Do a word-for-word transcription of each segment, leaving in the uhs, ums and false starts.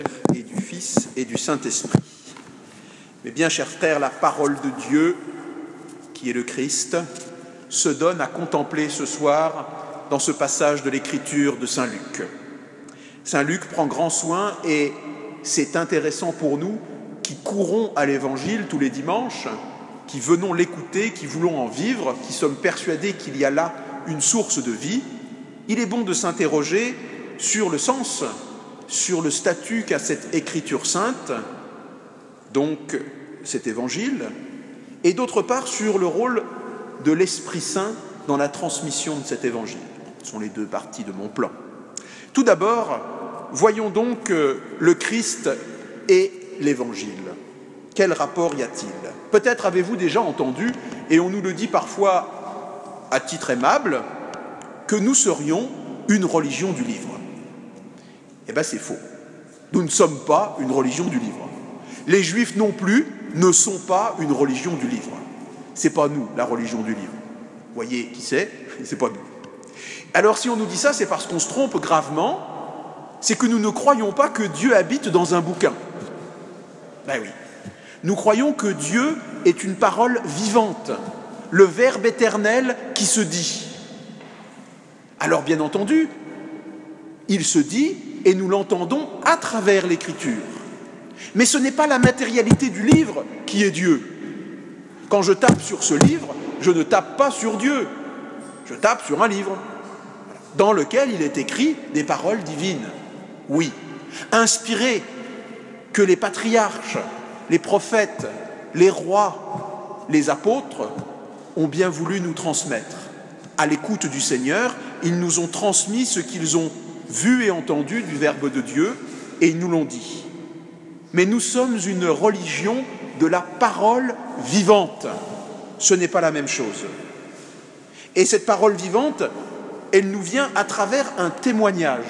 Et du Fils et du Saint-Esprit. Mais bien, chers frères, la parole de Dieu, qui est le Christ, se donne à contempler ce soir dans ce passage de l'Écriture de Saint Luc. Saint Luc prend grand soin, et c'est intéressant pour nous qui courons à l'Évangile tous les dimanches, qui venons l'écouter, qui voulons en vivre, qui sommes persuadés qu'il y a là une source de vie. Il est bon de s'interroger sur le sens, sur le statut qu'a cette Écriture sainte, donc cet Évangile, et d'autre part sur le rôle de l'Esprit Saint dans la transmission de cet Évangile. Ce sont les deux parties de mon plan. Tout d'abord, voyons donc le Christ et l'Évangile. Quel rapport y a-t-il? Peut-être avez-vous déjà entendu, et on nous le dit parfois à titre aimable, que nous serions une religion du livre. Eh bien, c'est faux. Nous ne sommes pas une religion du livre. Les Juifs non plus ne sont pas une religion du livre. C'est pas nous, la religion du livre. Vous voyez qui c'est? C'est pas nous. Alors, si on nous dit ça, c'est parce qu'on se trompe gravement. C'est que nous ne croyons pas que Dieu habite dans un bouquin. Ben oui. Nous croyons que Dieu est une parole vivante, le Verbe éternel qui se dit. Alors, bien entendu, il se dit, et nous l'entendons à travers l'Écriture. Mais ce n'est pas la matérialité du livre qui est Dieu. Quand je tape sur ce livre, je ne tape pas sur Dieu. Je tape sur un livre dans lequel il est écrit des paroles divines. Oui, inspirées, que les patriarches, les prophètes, les rois, les apôtres ont bien voulu nous transmettre. À l'écoute du Seigneur, ils nous ont transmis ce qu'ils ont vu et entendu du Verbe de Dieu, et ils nous l'ont dit. Mais nous sommes une religion de la parole vivante. Ce n'est pas la même chose. Et cette parole vivante, elle nous vient à travers un témoignage.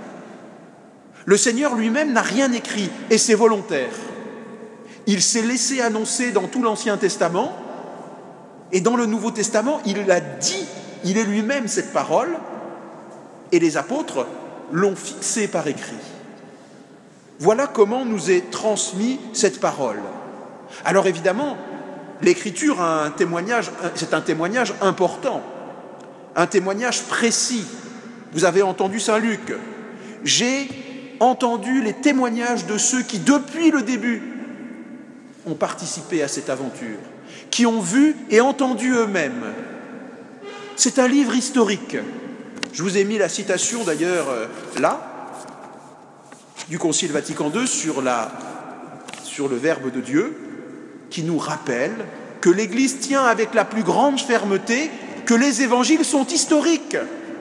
Le Seigneur lui-même n'a rien écrit, et c'est volontaire. Il s'est laissé annoncer dans tout l'Ancien Testament, et dans le Nouveau Testament, il l'a dit, il est lui-même cette parole, et les apôtres l'ont fixé par écrit. Voilà comment nous est transmis cette parole. Alors évidemment, l'Écriture a un témoignage, c'est un témoignage important, un témoignage précis. Vous avez entendu Saint Luc. J'ai entendu les témoignages de ceux qui, depuis le début, ont participé à cette aventure, qui ont vu et entendu eux-mêmes. C'est un livre historique. Je vous ai mis la citation d'ailleurs euh, là, du Concile Vatican deux sur, la, sur le Verbe de Dieu, qui nous rappelle que l'Église tient avec la plus grande fermeté que les évangiles sont historiques.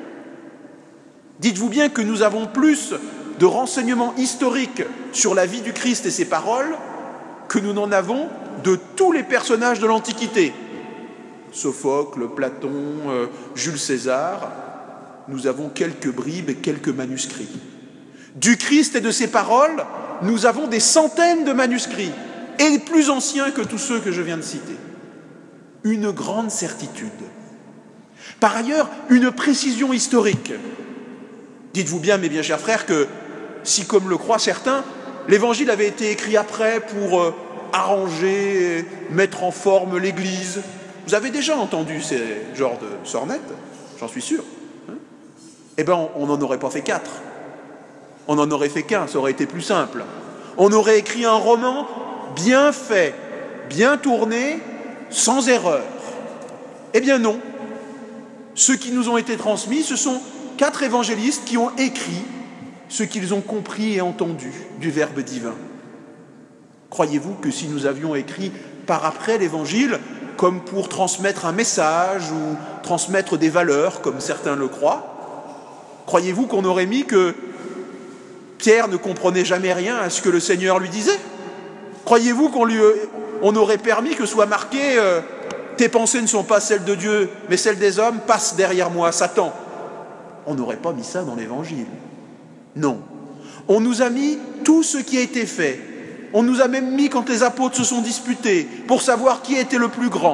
Dites-vous bien que nous avons plus de renseignements historiques sur la vie du Christ et ses paroles que nous n'en avons de tous les personnages de l'Antiquité. Sophocle, Platon, euh, Jules César, nous avons quelques bribes et quelques manuscrits. Du Christ et de ses paroles, nous avons des centaines de manuscrits, et plus anciens que tous ceux que je viens de citer. Une grande certitude. Par ailleurs, une précision historique. Dites-vous bien, mes bien chers frères, que si, comme le croient certains, l'Évangile avait été écrit après pour euh, arranger, mettre en forme l'Église, vous avez déjà entendu ces genres de sornettes, j'en suis sûr. Hein? Eh bien, on n'en aurait pas fait quatre. On n'en aurait fait qu'un, ça aurait été plus simple. On aurait écrit un roman bien fait, bien tourné, sans erreur. Eh bien non. Ceux qui nous ont été transmis, ce sont quatre évangélistes qui ont écrit ce qu'ils ont compris et entendu du Verbe divin. Croyez-vous que si nous avions écrit par après l'Évangile, comme pour transmettre un message ou transmettre des valeurs, comme certains le croient, croyez-vous qu'on aurait mis que Pierre ne comprenait jamais rien à ce que le Seigneur lui disait? Croyez-vous qu'on lui, on aurait permis que soit marqué euh, « Tes pensées ne sont pas celles de Dieu, mais celles des hommes, passe derrière moi, Satan ». On n'aurait pas mis ça dans l'Évangile. Non. On nous a mis tout ce qui a été fait. On nous a même mis quand les apôtres se sont disputés pour savoir qui était le plus grand.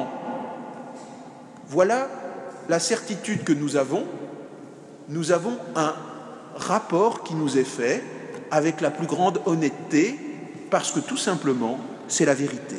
Voilà la certitude que nous avons. Nous avons un rapport qui nous est fait avec la plus grande honnêteté, parce que tout simplement, c'est la vérité.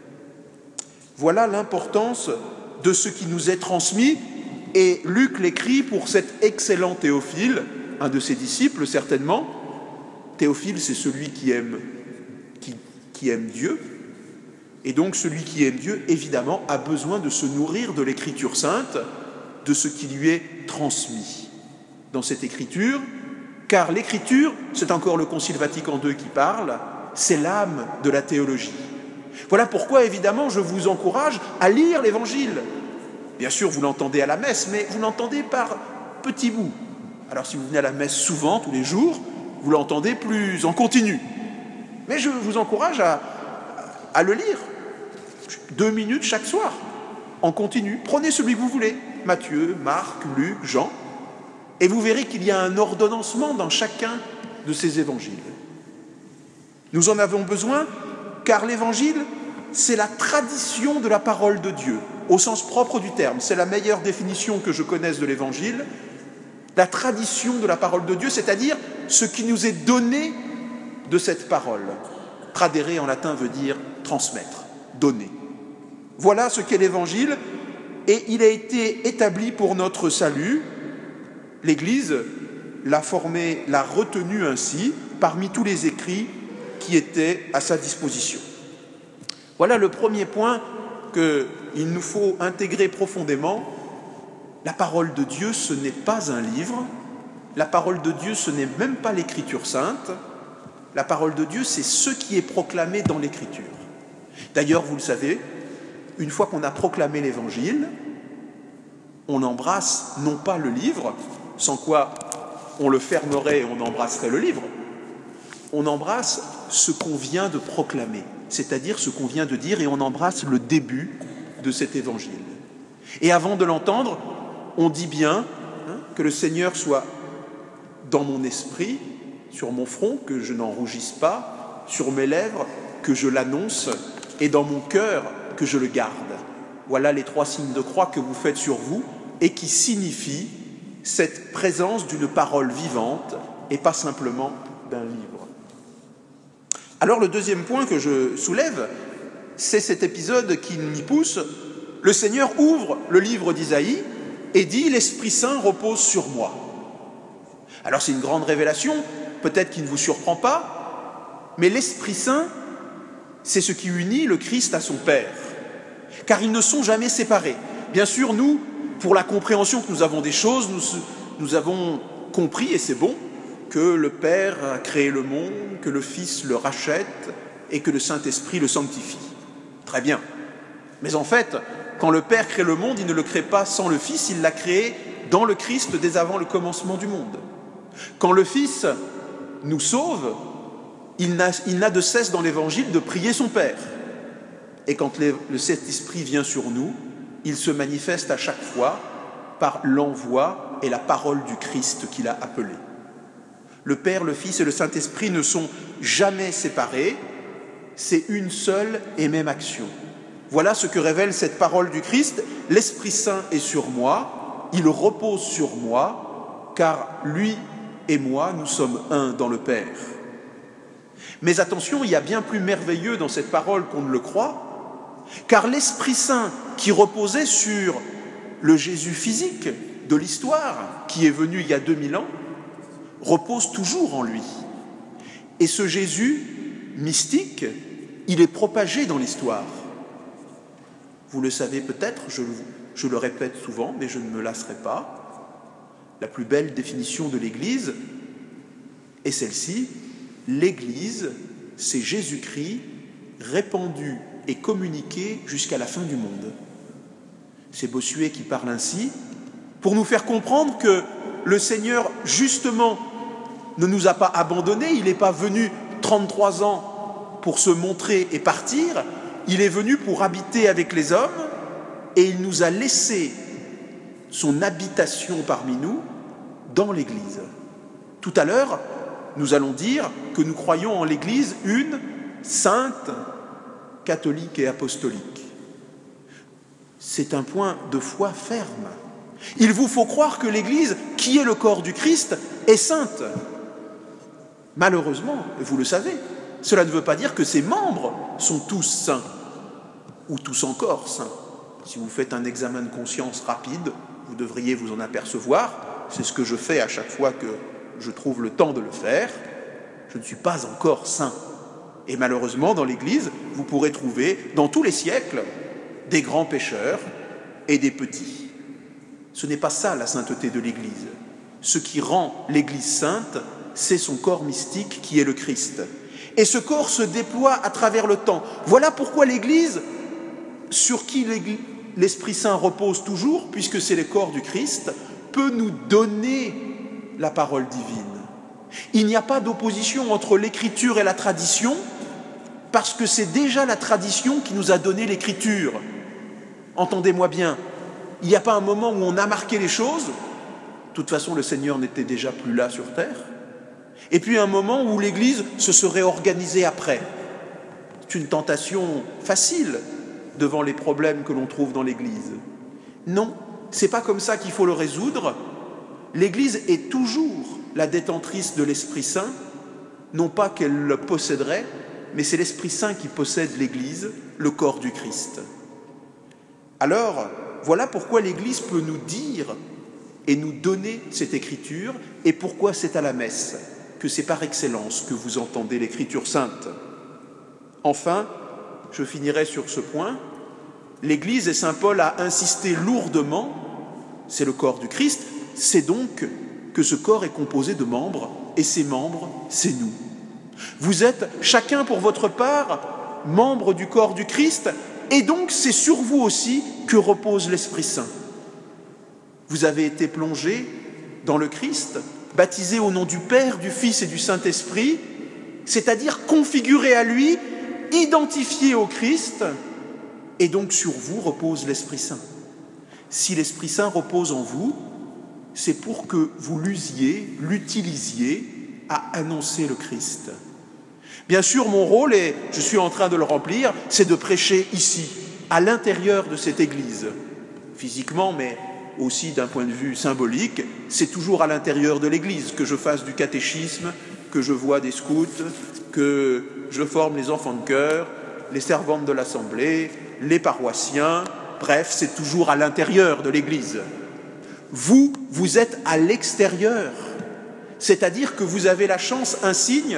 Voilà l'importance de ce qui nous est transmis, et Luc l'écrit pour cet excellent Théophile, un de ses disciples certainement. Théophile, c'est celui qui aime, qui, qui aime Dieu, et donc celui qui aime Dieu, évidemment, a besoin de se nourrir de l'Écriture sainte, de ce qui lui est transmis dans cette Écriture, car l'Écriture, c'est encore le Concile Vatican deux qui parle, c'est l'âme de la théologie. Voilà pourquoi, évidemment, je vous encourage à lire l'Évangile. Bien sûr, vous l'entendez à la messe, mais vous l'entendez par petits bouts. Alors, si vous venez à la messe souvent, tous les jours, vous l'entendez plus en continu. Mais je vous encourage à, à le lire. Deux minutes chaque soir, en continu. Prenez celui que vous voulez. Matthieu, Marc, Luc, Jean. Et vous verrez qu'il y a un ordonnancement dans chacun de ces évangiles. Nous en avons besoin, car l'évangile, c'est la tradition de la parole de Dieu, au sens propre du terme. C'est la meilleure définition que je connaisse de l'évangile. La tradition de la parole de Dieu, c'est-à-dire ce qui nous est donné de cette parole. Tradere en latin veut dire transmettre, donner. Voilà ce qu'est l'évangile, et il a été établi pour notre salut. L'Église l'a formé, l'a retenu ainsi, parmi tous les écrits qui étaient à sa disposition. Voilà le premier point qu'il nous faut intégrer profondément. La parole de Dieu, ce n'est pas un livre. La parole de Dieu, ce n'est même pas l'Écriture sainte. La parole de Dieu, c'est ce qui est proclamé dans l'Écriture. D'ailleurs, vous le savez, une fois qu'on a proclamé l'Évangile, on embrasse non pas le livre, sans quoi on le fermerait et on embrasserait le livre. On embrasse ce qu'on vient de proclamer, c'est-à-dire ce qu'on vient de dire, et on embrasse le début de cet Évangile. Et avant de l'entendre, on dit bien hein, que le Seigneur soit dans mon esprit, sur mon front, que je n'en rougisse pas, sur mes lèvres, que je l'annonce, et dans mon cœur, que je le garde. Voilà les trois signes de croix que vous faites sur vous et qui signifient cette présence d'une parole vivante et pas simplement d'un livre. Alors le deuxième point que je soulève, c'est cet épisode qui m'y pousse. Le Seigneur ouvre le livre d'Isaïe et dit « L'Esprit Saint repose sur moi ». Alors c'est une grande révélation, peut-être qui ne vous surprend pas, mais l'Esprit Saint, c'est ce qui unit le Christ à son Père, car ils ne sont jamais séparés. Bien sûr, nous, pour la compréhension que nous avons des choses, nous, nous avons compris, et c'est bon, que le Père a créé le monde, que le Fils le rachète et que le Saint-Esprit le sanctifie. Très bien. Mais en fait, quand le Père crée le monde, il ne le crée pas sans le Fils, il l'a créé dans le Christ dès avant le commencement du monde. Quand le Fils nous sauve, il n'a, il n'a de cesse dans l'Évangile de prier son Père. Et quand le, le Saint-Esprit vient sur nous, il se manifeste à chaque fois par l'envoi et la parole du Christ qu'il a appelé. Le Père, le Fils et le Saint-Esprit ne sont jamais séparés, c'est une seule et même action. Voilà ce que révèle cette parole du Christ. L'Esprit Saint est sur moi, il repose sur moi, car lui et moi, nous sommes un dans le Père. Mais attention, il y a bien plus merveilleux dans cette parole qu'on ne le croit, car l'Esprit Saint qui reposait sur le Jésus physique de l'histoire, qui est venu il y a deux mille ans, repose toujours en lui. Et ce Jésus mystique, il est propagé dans l'histoire. Vous le savez peut-être, je, je le répète souvent, mais je ne me lasserai pas. La plus belle définition de l'Église est celle-ci. L'Église, c'est Jésus-Christ répandu et communiqué jusqu'à la fin du monde. C'est Bossuet qui parle ainsi, pour nous faire comprendre que le Seigneur, justement, ne nous a pas abandonnés, il n'est pas venu trente-trois ans pour se montrer et partir, il est venu pour habiter avec les hommes et il nous a laissé son habitation parmi nous dans l'Église. Tout à l'heure, nous allons dire que nous croyons en l'Église une sainte, catholique et apostolique. C'est un point de foi ferme. Il vous faut croire que l'Église, qui est le corps du Christ, est sainte. Malheureusement, et vous le savez, cela ne veut pas dire que ses membres sont tous saints, ou tous encore saints. Si vous faites un examen de conscience rapide, vous devriez vous en apercevoir. C'est ce que je fais à chaque fois que je trouve le temps de le faire. Je ne suis pas encore saint. Et malheureusement, dans l'Église, vous pourrez trouver, dans tous les siècles, des grands pécheurs et des petits. Ce n'est pas ça la sainteté de l'Église. Ce qui rend l'Église sainte, c'est son corps mystique qui est le Christ. Et ce corps se déploie à travers le temps. Voilà pourquoi l'Église, sur qui l'Esprit Saint repose toujours, puisque c'est le corps du Christ, peut nous donner la parole divine. Il n'y a pas d'opposition entre l'Écriture et la tradition, parce que c'est déjà la tradition qui nous a donné l'Écriture. Entendez-moi bien, il n'y a pas un moment où on a marqué les choses, de toute façon le Seigneur n'était déjà plus là sur terre, et puis un moment où l'Église se serait organisée après. C'est une tentation facile devant les problèmes que l'on trouve dans l'Église. Non, c'est pas comme ça qu'il faut le résoudre. L'Église est toujours la détentrice de l'Esprit Saint, non pas qu'elle le posséderait, mais c'est l'Esprit Saint qui possède l'Église, le corps du Christ. Alors, voilà pourquoi l'Église peut nous dire et nous donner cette écriture, et pourquoi c'est à la messe que c'est par excellence que vous entendez l'écriture sainte. Enfin, je finirai sur ce point, l'Église, et saint Paul a insisté lourdement, c'est le corps du Christ, c'est donc que ce corps est composé de membres, et ces membres, c'est nous. Vous êtes chacun pour votre part membre du corps du Christ, et donc c'est sur vous aussi que repose l'Esprit Saint. Vous avez été plongés dans le Christ, baptisés au nom du Père, du Fils et du Saint-Esprit, c'est-à-dire configurés à lui, identifiés au Christ, et donc sur vous repose l'Esprit Saint. Si l'Esprit Saint repose en vous, c'est pour que vous l'usiez, l'utilisiez à annoncer le Christ. Bien sûr, mon rôle, et je suis en train de le remplir, c'est de prêcher ici, à l'intérieur de cette Église. Physiquement, mais aussi d'un point de vue symbolique, c'est toujours à l'intérieur de l'Église que je fasse du catéchisme, que je vois des scouts, que je forme les enfants de chœur, les servantes de l'Assemblée, les paroissiens, bref, c'est toujours à l'intérieur de l'Église. Vous, vous êtes à l'extérieur, c'est-à-dire que vous avez la chance, un signe,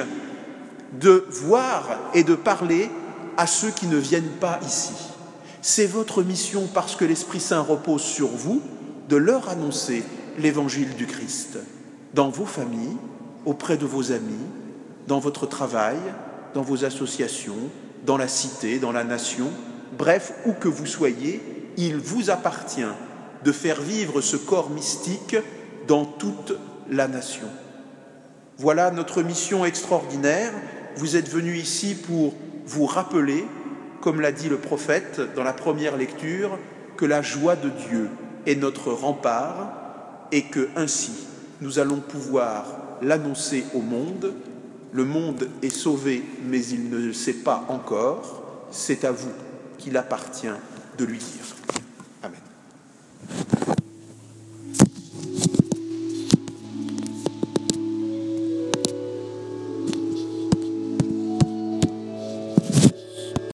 de voir et de parler à ceux qui ne viennent pas ici. C'est votre mission, parce que l'Esprit Saint repose sur vous, de leur annoncer l'évangile du Christ, dans vos familles, auprès de vos amis, dans votre travail, dans vos associations, dans la cité, dans la nation, bref, où que vous soyez, il vous appartient de faire vivre ce corps mystique dans toute la nation. Voilà notre mission extraordinaire. Vous êtes venus ici pour vous rappeler, comme l'a dit le prophète dans la première lecture, que la joie de Dieu est notre rempart et que ainsi nous allons pouvoir l'annoncer au monde. Le monde est sauvé, mais il ne le sait pas encore. C'est à vous qu'il appartient de lui dire.